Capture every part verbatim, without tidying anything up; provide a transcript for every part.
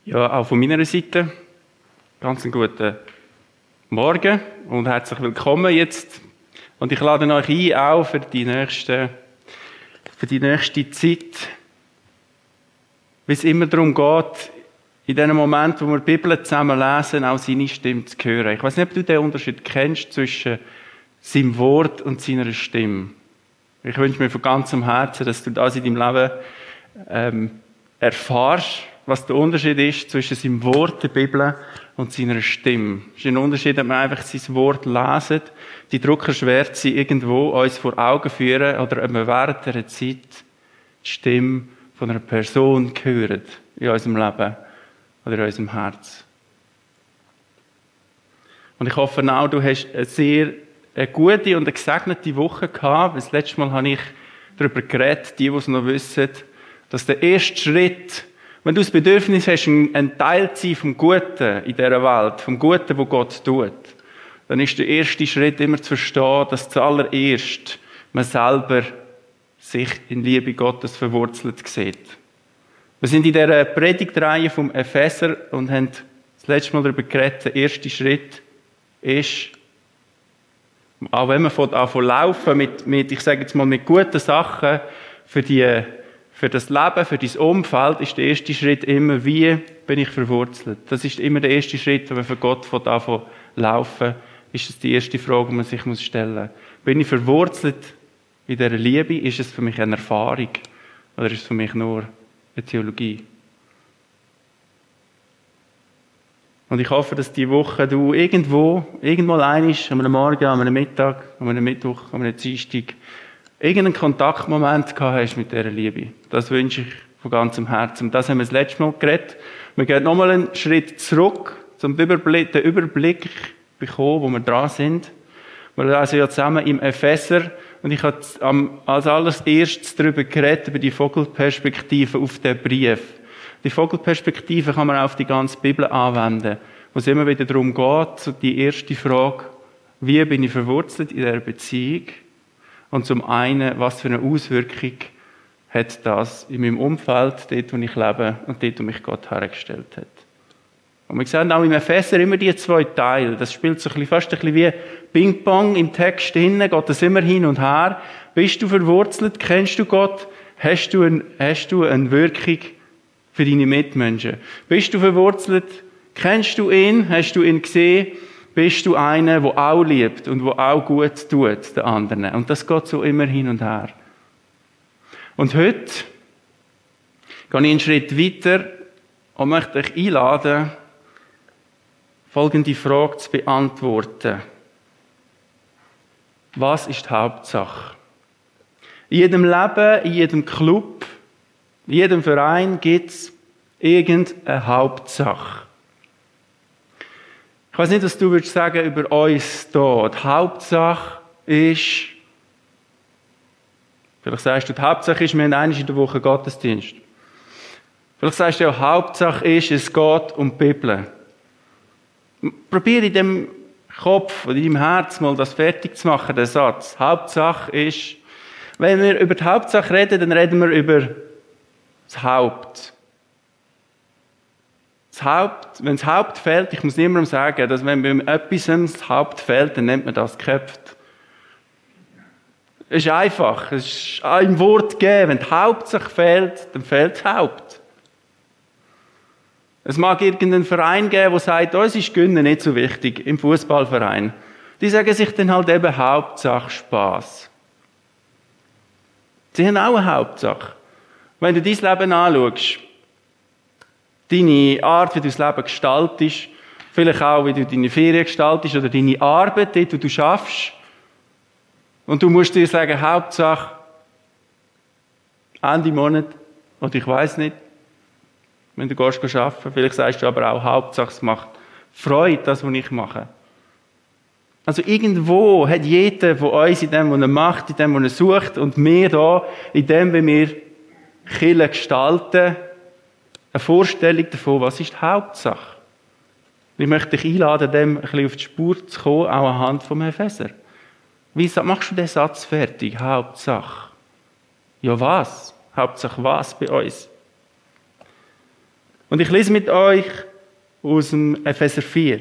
Ja, auch von meiner Seite ganz einen guten Morgen und herzlich willkommen jetzt. Und ich lade euch ein, auch für die nächste, für die nächste Zeit, wie es immer darum geht, in dem Moment, wo wir die Bibel zusammen lesen, auch seine Stimme zu hören. Ich weiß nicht, ob du den Unterschied kennst zwischen seinem Wort und seiner Stimme. Ich wünsche mir von ganzem Herzen, dass du das in deinem Leben ähm, erfährst, was der Unterschied ist zwischen seinem Wort, der Bibel, und seiner Stimme. Es ist ein Unterschied, ob wir einfach sein Wort lesen, die Druckerschwärze sie irgendwo uns vor Augen führen, oder ob wir während dieser Zeit die Stimme von einer Person hören in unserem Leben oder in unserem Herz. Und ich hoffe auch, du hast eine sehr eine gute und eine gesegnete Woche gehabt. Das letzte Mal habe ich darüber geredet, die, die es noch wissen, dass der erste Schritt, wenn du das Bedürfnis hast, ein Teil zu sein vom Guten in dieser Welt, vom Guten, was Gott tut, dann ist der erste Schritt immer zu verstehen, dass zuallererst man selber sich in Liebe Gottes verwurzelt sieht. Wir sind in dieser Predigtreihe vom Epheser und haben das letzte Mal darüber geredet, der erste Schritt ist, auch wenn man von, auch von laufen mit, mit, ich sage jetzt mal, mit guten Sachen für, die, für das Leben, für dein Umfeld, ist der erste Schritt immer, wie bin ich verwurzelt? Das ist immer der erste Schritt, wenn man für Gott von davon laufen, ist das die erste Frage, die man sich muss stellen muss. Bin ich verwurzelt in dieser Liebe? Ist es für mich eine Erfahrung? Oder ist es für mich nur eine Theologie? Und ich hoffe, dass diese Woche du irgendwo, irgendwo einmal, an einem Morgen, an einem Mittag, an einem Mittwoch, an einem Dienstag, irgendeinen Kontaktmoment gehabt hast mit dieser Liebe. Das wünsche ich von ganzem Herzen. Das haben wir das letzte Mal geredet. Wir gehen nochmal einen Schritt zurück, um den Überblick, den Überblick zu bekommen, wo wir dran sind. Wir lesen ja zusammen im Epheser, und ich habe als allererstes darüber geredet, über die Vogelperspektive auf den Brief. Die Vogelperspektive kann man auf die ganze Bibel anwenden, wo es immer wieder darum geht, so die erste Frage, wie bin ich verwurzelt in dieser Beziehung? Und zum einen, was für eine Auswirkung hat das in meinem Umfeld, dort, wo ich lebe und dort, wo mich Gott hergestellt hat. Und wir sehen auch im Epheser immer die zwei Teile. Das spielt so ein bisschen, fast ein bisschen wie Ping-Pong im Text hinten, geht das immer hin und her. Bist du verwurzelt? Kennst du Gott? Hast du, ein, hast du eine Wirkung für deine Mitmenschen? Bist du verwurzelt? Kennst du ihn? Hast du ihn gesehen? Bist du einer, der auch liebt und der auch gut tut, den anderen? Und das geht so immer hin und her. Und heute gehe ich einen Schritt weiter und möchte euch einladen, folgende Frage zu beantworten. Was ist die Hauptsache? In jedem Leben, in jedem Club, in jedem Verein gibt es irgendeine Hauptsache. Ich weiß nicht, was du würdest sagen über uns hier. Die Hauptsache ist, vielleicht sagst du, die Hauptsache ist, wir haben einmal in der Woche Gottesdienst. Vielleicht sagst du ja, die Hauptsache ist, es geht um die Bibel. Probier in deinem Kopf oder in deinem Herz mal das fertig zu machen, den Satz. Die Hauptsache ist, wenn wir über die Hauptsache reden, dann reden wir über das Haupt. Das Haupt, wenn das Haupt fehlt, ich muss niemandem sagen, dass wenn beim etwas das Haupt fehlt, dann nennt man das geköpft. Es ist einfach, es ist ein Wort gegeben. Wenn die Hauptsache fehlt, dann fehlt das Haupt. Es mag irgendeinen Verein geben, der sagt, uns ist Gönnen nicht so wichtig, im Fußballverein. Die sagen sich dann halt eben Hauptsache Spass. Sie haben auch eine Hauptsache. Wenn du dein Leben anschaust, deine Art, wie du das Leben gestaltest, vielleicht auch, wie du deine Ferien gestaltest oder deine Arbeit, dort, wo du schaffst, und du musst dir sagen, Hauptsache Ende Monat, oder ich weiss nicht, wenn du gehst arbeiten, vielleicht sagst du aber auch, Hauptsache es macht Freude, das, was ich mache. Also irgendwo hat jeder von uns in dem, was er macht, in dem, was er sucht, und wir da, in dem, wie wir Kirche gestalten, eine Vorstellung davon, was ist die Hauptsache. Ich möchte dich einladen, dem ein bisschen auf die Spur zu kommen, auch anhand vom Epheser. Wie machst du den Satz fertig? Hauptsache. Ja, was? Hauptsache was bei uns? Und ich lese mit euch aus dem Epheser vier.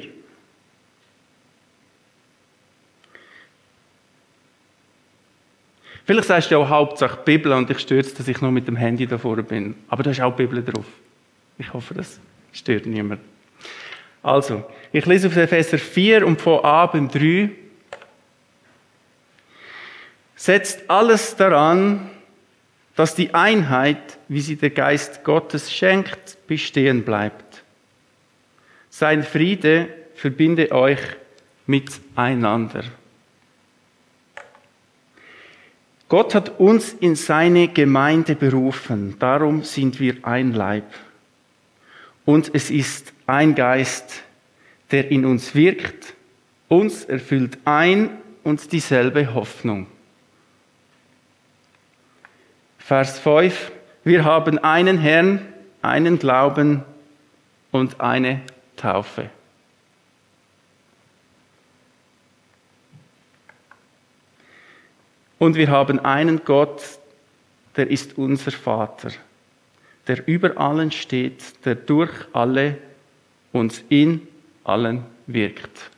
Vielleicht sagst du ja auch Hauptsache Bibel und ich stört es, dass ich noch mit dem Handy da vorne bin. Aber da ist auch die Bibel drauf. Ich hoffe, das stört niemand. Also, ich lese auf Epheser vier und von an beim drei. Setzt alles daran, dass die Einheit, wie sie der Geist Gottes schenkt, bestehen bleibt. Sein Friede verbinde euch miteinander. Gott hat uns in seine Gemeinde berufen, darum sind wir ein Leib. Und es ist ein Geist, der in uns wirkt, uns erfüllt ein und dieselbe Hoffnung. Vers fünf. Wir haben einen Herrn, einen Glauben und eine Taufe. Und wir haben einen Gott, der ist unser Vater, der über allen steht, der durch alle und in allen wirkt.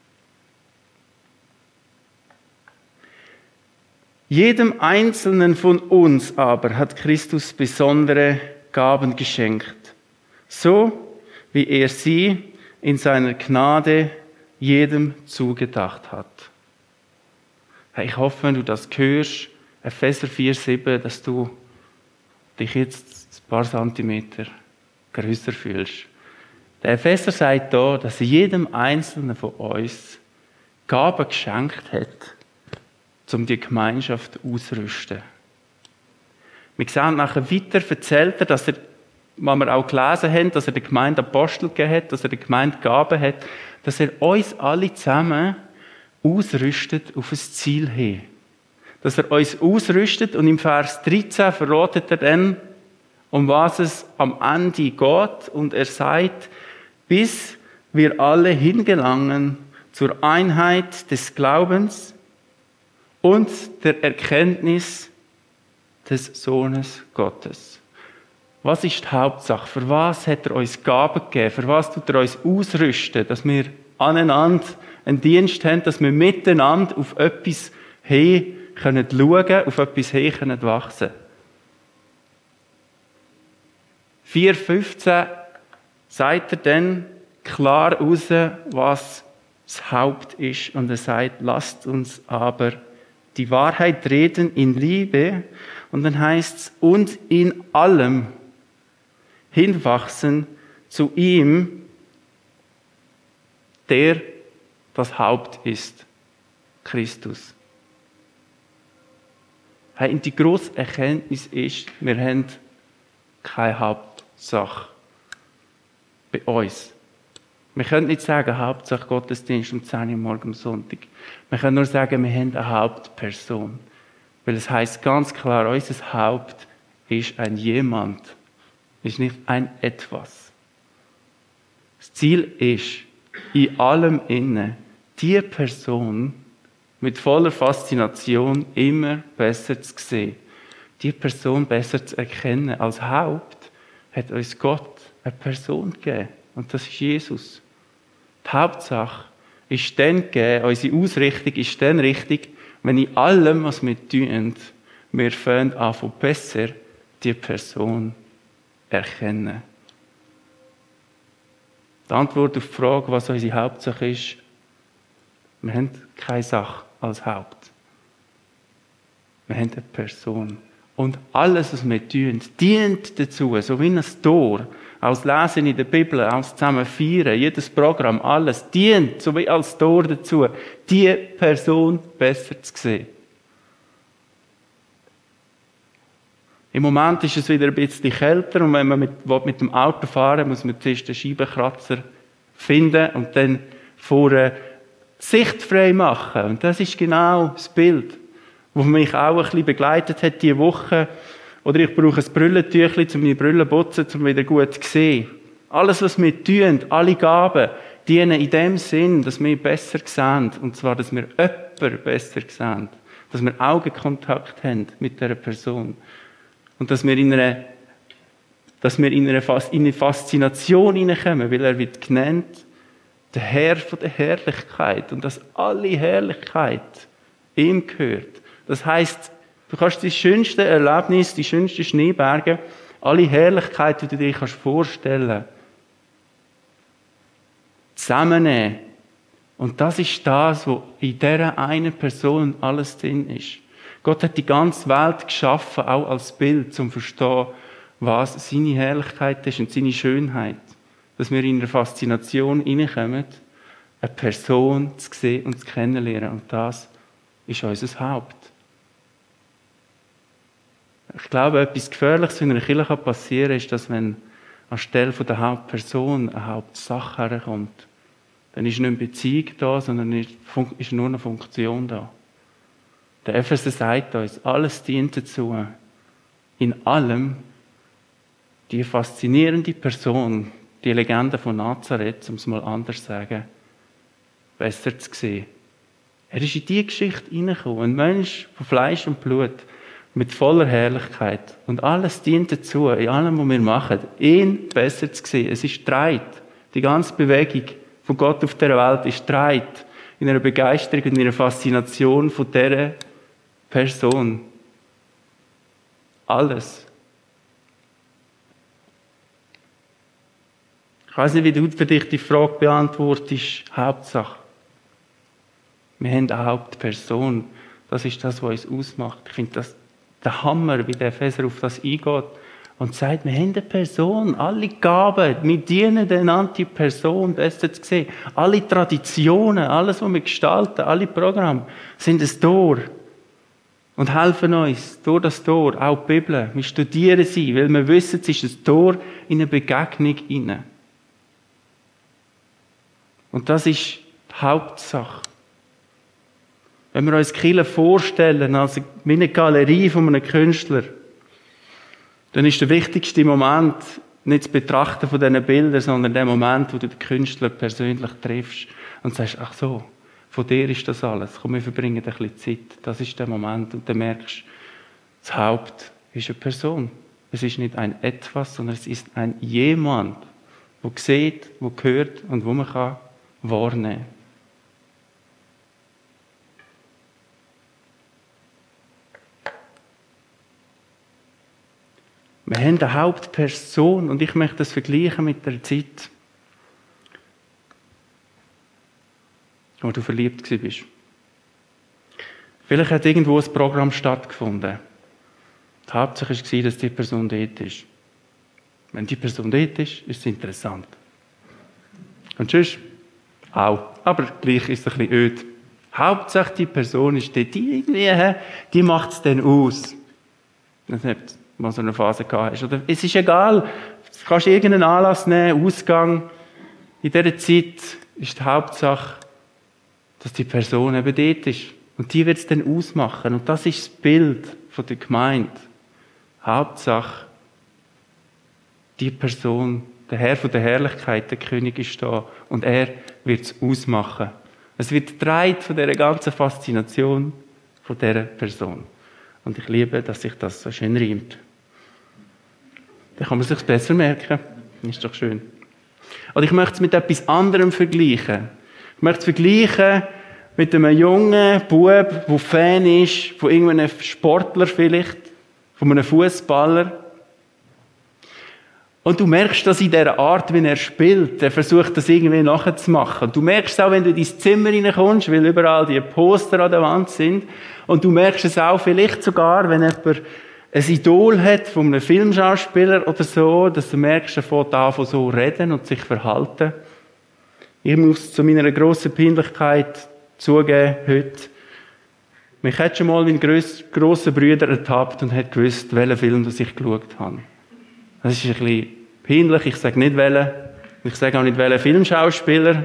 Jedem Einzelnen von uns aber hat Christus besondere Gaben geschenkt, so wie er sie in seiner Gnade jedem zugedacht hat. Ich hoffe, wenn du das hörst, Epheser vier, sieben, dass du dich jetzt ein paar Zentimeter grösser fühlst. Der Epheser sagt hier, dass jedem Einzelnen von uns Gaben geschenkt hat, um die Gemeinschaft auszurüsten. Wir sehen nachher weiter, erzählt er, dass er, was wir auch gelesen haben, dass er der Gemeinde Apostel gegeben hat, dass er der Gemeinde Gaben hat, dass er uns alle zusammen ausrüstet auf ein Ziel hin. Dass er uns ausrüstet und im Vers dreizehn verratet er dann, um was es am Ende geht. Und er sagt, bis wir alle hingelangen zur Einheit des Glaubens und der Erkenntnis des Sohnes Gottes. Was ist die Hauptsache? Für was hat er uns Gaben gegeben? Für was tut er uns ausrüsten? Dass wir aneinander einen Dienst haben, dass wir miteinander auf etwas hin können schauen, auf etwas hin können wachsen. vier fünfzehn sagt er dann klar raus, was das Haupt ist. Und er sagt, lasst uns aber die Wahrheit reden in Liebe. Und dann heißt es, und in allem hinwachsen zu ihm, der das Haupt ist, Christus. Hey, und die grosse Erkenntnis ist, wir haben keine Hauptsache bei uns. Wir können nicht sagen, Hauptsache Gottesdienst um zehn Uhr morgens am Sonntag. Wir können nur sagen, wir haben eine Hauptperson. Weil es heisst ganz klar, unser Haupt ist ein Jemand, ist nicht ein Etwas. Das Ziel ist, in allem innen die Person mit voller Faszination immer besser zu sehen. Die Person besser zu erkennen. Als Haupt hat uns Gott eine Person gegeben. Und das ist Jesus. Die Hauptsache ist dann gegeben, unsere Ausrichtung ist dann richtig, wenn in allem, was wir tun, wir fangen an, von besser die Person erkennen. Die Antwort auf die Frage, was unsere Hauptsache ist, wir haben keine Sache als Haupt. Wir haben eine Person. Und alles, was wir tun, dient dazu, so wie ein Tor, als Lesen in der Bibel, als zusammen feiern, jedes Programm, alles dient, so wie als Tor dazu, die Person besser zu sehen. Im Moment ist es wieder ein bisschen kälter und wenn man mit, mit dem Auto fahren will, muss man zuerst den Scheibenkratzer finden und dann vorne sichtfrei machen. Und das ist genau das Bild, das mich auch ein bisschen begleitet hat diese Woche. Oder ich brauche ein Brillentüchli, um meine Brille zu putzen, um wieder gut zu sehen. Alles, was wir tun, alle Gaben, dienen in dem Sinn, dass wir besser sehen. Und zwar, dass wir jemanden besser sehen. Dass wir Augenkontakt haben mit dieser Person. Und dass wir in einer dass wir in eine, Fas- in eine Faszination hineinkommen, weil er wird genannt, der Herr von der Herrlichkeit und dass alle Herrlichkeit ihm gehört. Das heisst, du kannst die schönsten Erlebnisse, die schönsten Schneeberge, alle Herrlichkeit, die du dir kannst vorstellen, zusammennehmen. Und das ist das, was in dieser einen Person alles drin ist. Gott hat die ganze Welt geschaffen, auch als Bild, um zu verstehen, was seine Herrlichkeit ist und seine Schönheit. Dass wir in eine Faszination hineinkommen, eine Person zu sehen und zu kennenlernen. Und das ist unser Haupt. Ich glaube, etwas Gefährliches in einer Kirche passieren kann, ist, dass wenn anstelle der Hauptperson eine Hauptsache herkommt, dann ist nicht eine Beziehung da, sondern ist nur eine Funktion da. Der Epheser sagt uns, alles dient dazu, in allem die faszinierende Person, die Legende von Nazareth, um es mal anders zu sagen, besser zu sehen. Er ist in diese Geschichte hineingekommen, ein Mensch von Fleisch und Blut, mit voller Herrlichkeit. Und alles dient dazu, in allem, was wir machen, ihn besser zu sehen. Es ist Streit. Die ganze Bewegung von Gott auf dieser Welt ist Streit. In einer Begeisterung und in einer Faszination von dieser Person. Alles. Ich weiss nicht, wie du für dich die Frage beantwortest. Hauptsache. Wir haben eine Hauptperson. Das ist das, was uns ausmacht. Ich finde das der Hammer, wie der Epheser auf das eingeht und sagt, wir haben eine Person, alle Gaben, wir dienen einander die Person, besser zu sehen. Alle Traditionen, alles, was wir gestalten, alle Programme sind ein Tor und helfen uns durch das Tor, auch die Bibel. Wir studieren sie, weil wir wissen, es ist ein Tor in eine Begegnung hinein. Und das ist die Hauptsache. Wenn wir uns Kirche vorstellen, als eine Galerie von einem Künstler, dann ist der wichtigste Moment nicht das Betrachten von diesen Bildern, sondern der Moment, wo du den Künstler persönlich triffst und sagst, ach so, von dir ist das alles. Komm, wir verbringen ein bisschen Zeit. Das ist der Moment. Und dann merkst du, das Haupt ist eine Person. Es ist nicht ein Etwas, sondern es ist ein Jemand, der sieht, der hört und wo man kann wahrnehmen kann. Wir haben eine Hauptperson und ich möchte das vergleichen mit der Zeit, wo du verliebt warst. Vielleicht hat irgendwo ein Programm stattgefunden. Die Hauptsache war, dass die Person dort ist. Wenn die Person dort ist, ist es interessant. Und sonst auch. Aber gleich ist es ein bisschen öd. Hauptsache die Person ist dort. Die, irgendwie, die macht es dann aus. Das nicht mal so eine Phase gehabt hast. Oder es ist egal, du kannst irgendeinen Anlass nehmen, Ausgang. In dieser Zeit ist die Hauptsache, dass die Person eben dort ist. Und die wird es dann ausmachen. Und das ist das Bild von der Gemeinde. Hauptsache, die Person, der Herr von der Herrlichkeit, der König ist da. Und er wird es ausmachen. Es wird getragen von dieser ganzen Faszination von dieser Person. Und ich liebe, dass sich das so schön reimt. Dann kann man es sich besser merken. Ist doch schön. Und ich möchte es mit etwas anderem vergleichen. Ich möchte es vergleichen mit einem jungen Bub, der Fan ist von irgendeinem Sportler vielleicht, von einem Fußballer. Und du merkst das in der Art, wie er spielt. Er versucht, das irgendwie nachzumachen. Und du merkst es auch, wenn du in dein Zimmer reinkommst, weil überall die Poster an der Wand sind. Und du merkst es auch vielleicht sogar, wenn jemand ein Idol hat von einem Filmschauspieler oder so, dass du merkst, er fängt an, von so reden und sich verhalten. Ich muss zu meiner grossen Peinlichkeit zugeben, heute. Mich hat schon mal mein grosser Bruder ertappt und hat gewusst, welchen Film das ich geschaut habe. Das ist ein bisschen peinlich. Ich sage nicht welchen. Ich sage auch nicht welchen Filmschauspieler.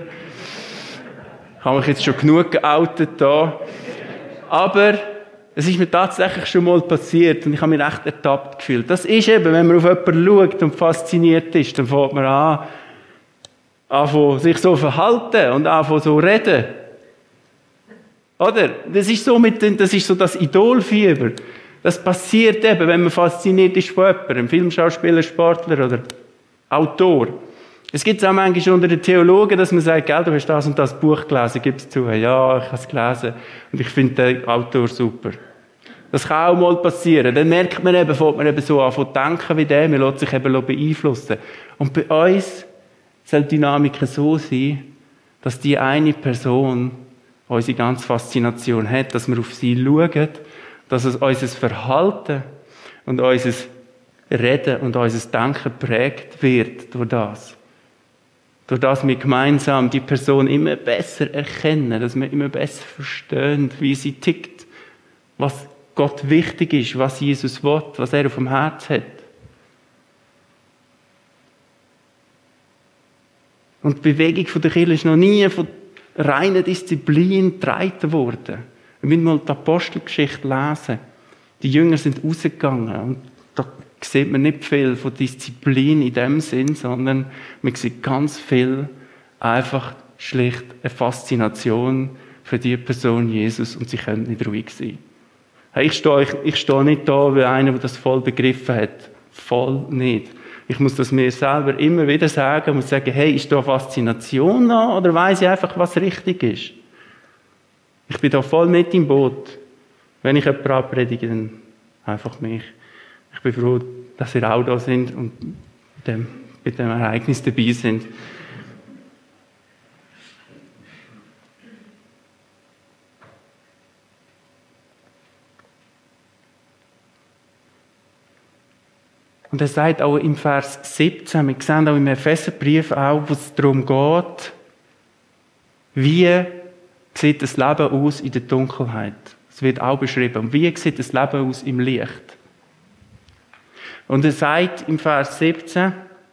Ich habe mich jetzt schon genug geoutet da. Aber es ist mir tatsächlich schon mal passiert und ich habe mich echt ertappt gefühlt. Das ist eben, wenn man auf jemanden schaut und fasziniert ist, dann fängt man an, anfangen, sich so verhalten und anfangen so reden. Oder? Das ist so mit, das ist so das Idolfieber. Das passiert eben, wenn man fasziniert ist von jemandem, Filmschauspieler, Sportler oder Autor. Es gibt es auch manchmal unter den Theologen, dass man sagt, gell, du hast das und das Buch gelesen, gib es zu. Ja, ich habe es gelesen und ich finde den Autor super. Das kann auch mal passieren. Dann merkt man eben, fängt man eben so an zu denken wie der, man lässt sich eben beeinflussen. Und bei uns soll die Dynamik so sein, dass die eine Person unsere ganze Faszination hat, dass wir auf sie schauen, dass es unser Verhalten und unser Reden und unser Denken geprägt wird durch das. Durch das wir gemeinsam die Person immer besser erkennen, dass wir immer besser verstehen, wie sie tickt, was Gott wichtig ist, was Jesus will, was er auf dem Herz hat. Und die Bewegung der Kirche ist noch nie von reiner Disziplin getragen worden. Wir müssen mal die Apostelgeschichte lesen. Die Jünger sind rausgegangen und da sieht man nicht viel von Disziplin in dem Sinn, sondern man sieht ganz viel einfach schlicht eine Faszination für die Person Jesus und sie können nicht ruhig sein. Hey, ich stehe, ich stehe nicht da wie einer, der das voll begriffen hat. Voll nicht. Ich muss das mir selber immer wieder sagen und muss sagen, hey, ist da Faszination da oder weiss ich einfach, was richtig ist? Ich bin da voll mit im Boot. Wenn ich jemanden abpredige, dann einfach mich. Ich bin froh, dass ihr auch da sind und dem, bei dem Ereignis dabei sind. Und er sagt auch im Vers siebzehn, wir sehen auch im Epheserbrief auch, wo es darum geht, wie sieht das Leben aus in der Dunkelheit. Es wird auch beschrieben. Und wie sieht das Leben aus im Licht? Und er sagt im Vers siebzehn,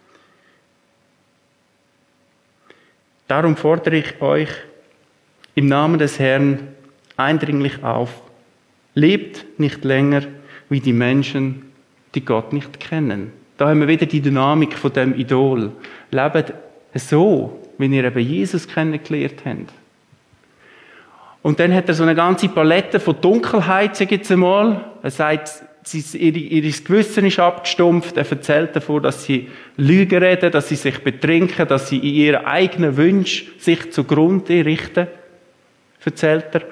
darum fordere ich euch im Namen des Herrn eindringlich auf, lebt nicht länger wie die Menschen, die Gott nicht kennen. Da haben wir wieder die Dynamik von dem Idol. Lebt so, wie ihr eben Jesus kennengelernt habt. Und dann hat er so eine ganze Palette von Dunkelheit, sage ich jetzt einmal. Er sagt, ihr, ihr Gewissen ist abgestumpft. Er erzählt davon, dass sie Lügen reden, dass sie sich betrinken, dass sie in ihren eigenen Wünschen sich zugrunde richten. Erzählt er.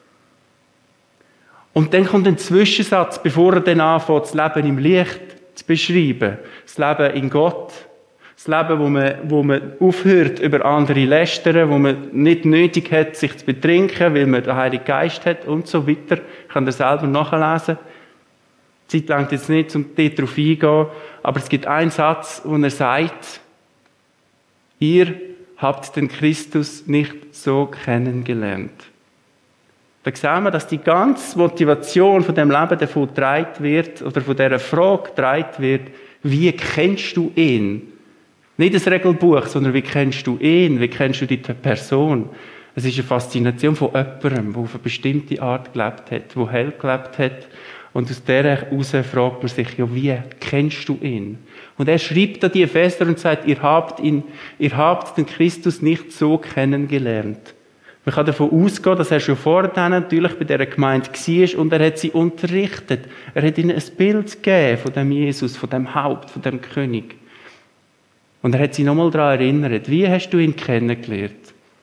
Und dann kommt ein Zwischensatz, bevor er dann anfängt, das Leben im Licht zu beschreiben. Das Leben in Gott. Das Leben, wo man, wo man aufhört, über andere lästern, wo man nicht nötig hat, sich zu betrinken, weil man den Heiligen Geist hat und so weiter. Ich kann das selber nachlesen. Die Zeit langt jetzt nicht, um dort drauf eingehen. Aber es gibt einen Satz, wo er sagt, ihr habt den Christus nicht so kennengelernt. Da sehen wir, dass die ganze Motivation von dem Leben davon getragen wird, oder von dieser Frage getragen wird, wie kennst du ihn? Nicht das Regelbuch, sondern wie kennst du ihn? Wie kennst du die Person? Es ist eine Faszination von jemandem, der auf eine bestimmte Art gelebt hat, der hell gelebt hat. Und aus dieser heraus fragt man sich, ja, wie kennst du ihn? Und er schreibt da die Epheser und sagt, ihr habt ihn, ihr habt den Christus nicht so kennengelernt. Man kann davon ausgehen, dass er schon vorher natürlich bei dieser Gemeinde war und er hat sie unterrichtet. Er hat ihnen ein Bild gegeben von dem Jesus, von dem Haupt, von dem König. Und er hat sie nochmal daran erinnert, wie hast du ihn kennengelernt?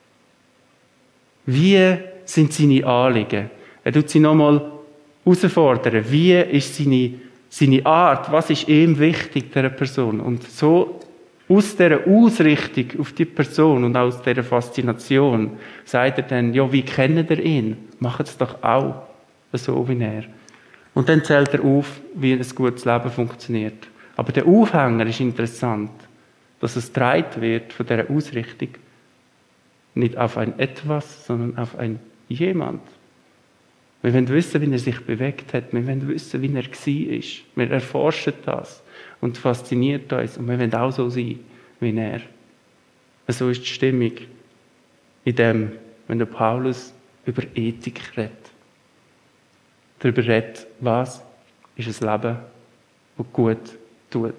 Wie sind seine Anliegen? Er tut sie nochmal herausfordern. Wie ist seine, seine Art? Was ist ihm wichtig, dieser Person? Und so aus dieser Ausrichtung auf die Person und aus dieser Faszination sagt er dann, ja, wie kennt ihr ihn? Macht es doch auch so wie er. Und dann zählt er auf, wie ein gutes Leben funktioniert. Aber der Aufhänger ist interessant, dass es getragen wird von dieser Ausrichtung nicht auf ein Etwas, sondern auf ein Jemand. Wir wollen wissen, wie er sich bewegt hat. Wir wollen wissen, wie er war. Wir erforschen das und fasziniert uns. Und wir wollen auch so sein wie er. So ist die Stimmung in dem, wenn der Paulus über Ethik redet. Darüber redet, was ist ein Leben, das gut tut.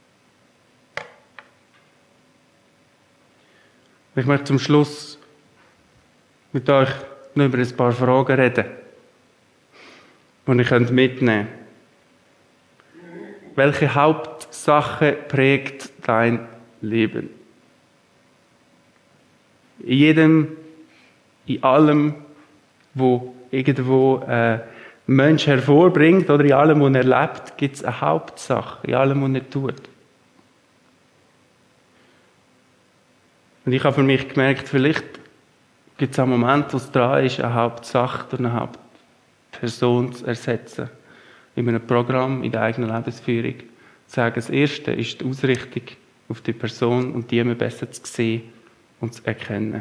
Ich möchte zum Schluss mit euch noch über ein paar Fragen reden, die ihr mitnehmen könnt. Welche Hauptsache prägt dein Leben? In jedem, in allem, wo irgendwo ein Mensch hervorbringt oder in allem, was er lebt, gibt es eine Hauptsache, in allem, was er tut. Und ich habe für mich gemerkt, vielleicht gibt es einen Moment, wo es dran ist, eine Hauptsache durch eine Hauptperson zu ersetzen. In einem Programm, in der eigenen Lebensführung. Zu sagen, das Erste ist die Ausrichtung auf die Person und die immer besser zu sehen und zu erkennen.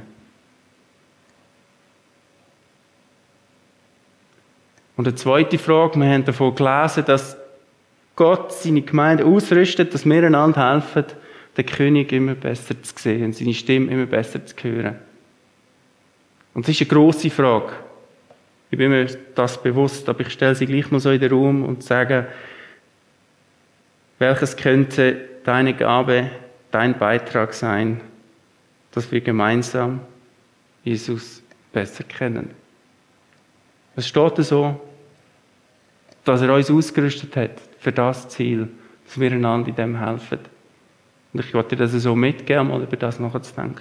Und eine zweite Frage, wir haben davon gelesen, dass Gott seine Gemeinde ausrüstet, dass wir einander helfen, den König immer besser zu sehen und seine Stimme immer besser zu hören. Und das ist eine grosse Frage. Ich bin mir das bewusst, aber ich stelle sie gleich mal so in den Raum und sage, welches könnte deine Gabe, dein Beitrag sein, dass wir gemeinsam Jesus besser kennen. Es steht so, dass er uns ausgerüstet hat für das Ziel, dass wir einander in dem helfen. Und ich wollte dir das so mitgeben, mal über das nachzudenken.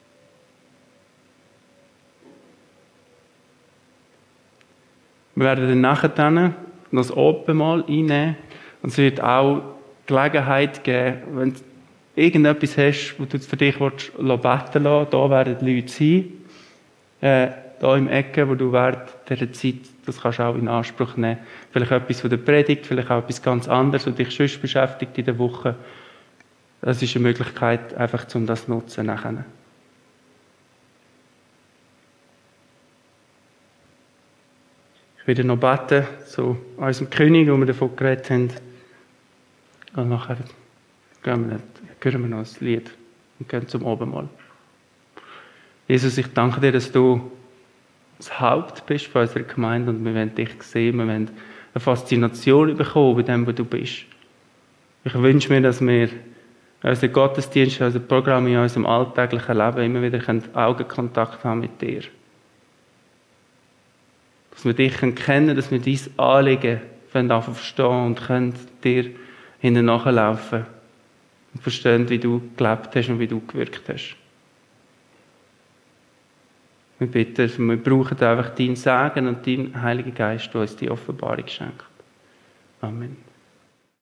Wir werden dann nachher noch das Abendmahl einnehmen und es wird auch Gelegenheit geben, wenn du irgendetwas hast, wo du für dich beten lassen willst, da werden die Leute sein, äh, da im Ecke, wo du während dieser Zeit, das kannst du auch in Anspruch nehmen. Vielleicht etwas von der Predigt, vielleicht auch etwas ganz anderes, was dich sonst beschäftigt in der Woche. Das ist eine Möglichkeit, einfach um das zu nutzen nachher. Ich werde noch beten zu unserem König, wo wir davon geredet haben. Und nachher gehen wir, hören wir noch ein Lied und gehen zum Abendmahl. Jesus, ich danke dir, dass du das Haupt bist von unserer Gemeinde und wir wollen dich sehen, wir wollen eine Faszination bekommen bei dem, wo du bist. Ich wünsche mir, dass wir unseren Gottesdienst, unser Programm in unserem alltäglichen Leben immer wieder Augenkontakt haben mit dir. Dass wir dich kennen können, dass wir dein Anliegen verstehen und können dir hinten nachlaufen und verstehen, wie du gelebt hast und wie du gewirkt hast. Wir bitten, wir brauchen einfach dein Segen und dein Heiliger Geist, der uns die Offenbarung schenkt. Amen.